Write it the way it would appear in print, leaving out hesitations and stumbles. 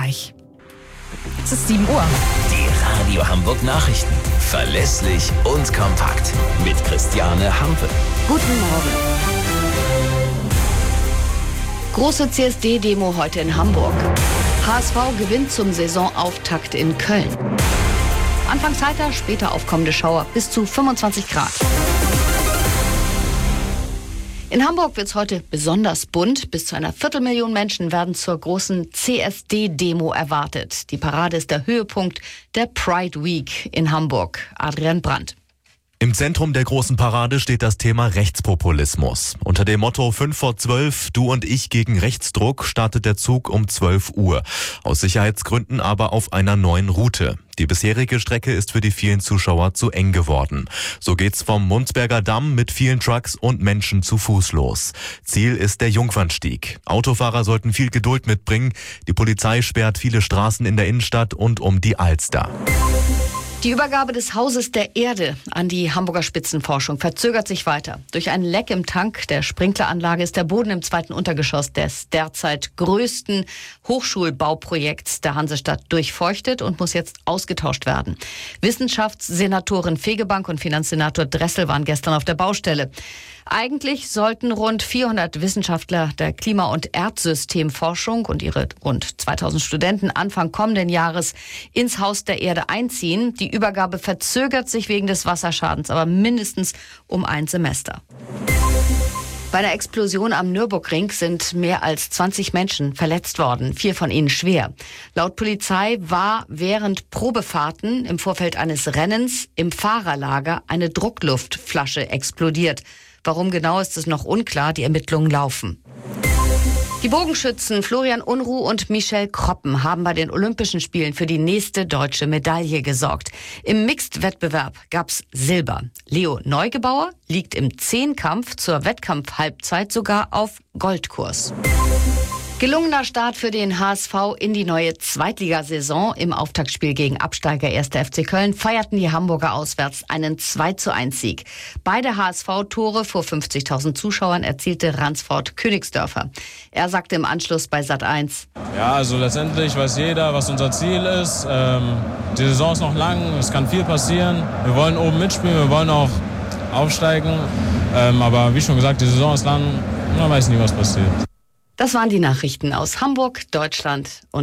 gleich. Es ist 7 Uhr. Die Radio Hamburg Nachrichten. Verlässlich und kompakt. Mit Christiane Hampe. Guten Morgen. Große CSD-Demo heute in Hamburg. HSV gewinnt zum Saisonauftakt in Köln. Anfangs heiter, später aufkommende Schauer bis zu 25 Grad. In Hamburg wird es heute besonders bunt. Bis zu einer Viertelmillion Menschen werden zur großen CSD-Demo erwartet. Die Parade ist der Höhepunkt der Pride Week in Hamburg. Adrian Brandt. Im Zentrum der großen Parade steht das Thema Rechtspopulismus. Unter dem Motto 5 vor 12, du und ich gegen Rechtsdruck startet der Zug um 12 Uhr. Aus Sicherheitsgründen aber auf einer neuen Route. Die bisherige Strecke ist für die vielen Zuschauer zu eng geworden. So geht's vom Mundsberger Damm mit vielen Trucks und Menschen zu Fuß los. Ziel ist der Jungfernstieg. Autofahrer sollten viel Geduld mitbringen. Die Polizei sperrt viele Straßen in der Innenstadt und um die Alster. Die Übergabe des Hauses der Erde an die Hamburger Spitzenforschung verzögert sich weiter. Durch ein Leck im Tank der Sprinkleranlage ist der Boden im 2. Untergeschoss des derzeit größten Hochschulbauprojekts der Hansestadt durchfeuchtet und muss jetzt ausgetauscht werden. Wissenschaftssenatorin Fegebank und Finanzsenator Dressel waren gestern auf der Baustelle. Eigentlich sollten rund 400 Wissenschaftler der Klima- und Erdsystemforschung und ihre rund 2000 Studenten Anfang kommenden Jahres ins Haus der Erde einziehen. Die Übergabe verzögert sich wegen des Wasserschadens, aber mindestens um ein Semester. Bei der Explosion am Nürburgring sind mehr als 20 Menschen verletzt worden, 4 von ihnen schwer. Laut Polizei war während Probefahrten im Vorfeld eines Rennens im Fahrerlager eine Druckluftflasche explodiert. Warum genau, ist es noch unklar, die Ermittlungen laufen. Die Bogenschützen Florian Unruh und Michelle Kroppen haben bei den Olympischen Spielen für die nächste deutsche Medaille gesorgt. Im Mixed-Wettbewerb gab's Silber. Leo Neugebauer liegt im Zehnkampf zur Wettkampfhalbzeit sogar auf Goldkurs. Gelungener Start für den HSV in die neue Zweitligasaison. Im Auftaktspiel gegen Absteiger 1. FC Köln feierten die Hamburger auswärts einen 2:1-Sieg. Beide HSV-Tore vor 50.000 Zuschauern erzielte Ransford Königsdörfer. Er sagte im Anschluss bei Sat.1: Ja, also letztendlich weiß jeder, was unser Ziel ist. Die Saison ist noch lang, es kann viel passieren. Wir wollen oben mitspielen, wir wollen auch aufsteigen. Aber wie schon gesagt, die Saison ist lang, man weiß nie, was passiert. Das waren die Nachrichten aus Hamburg, Deutschland und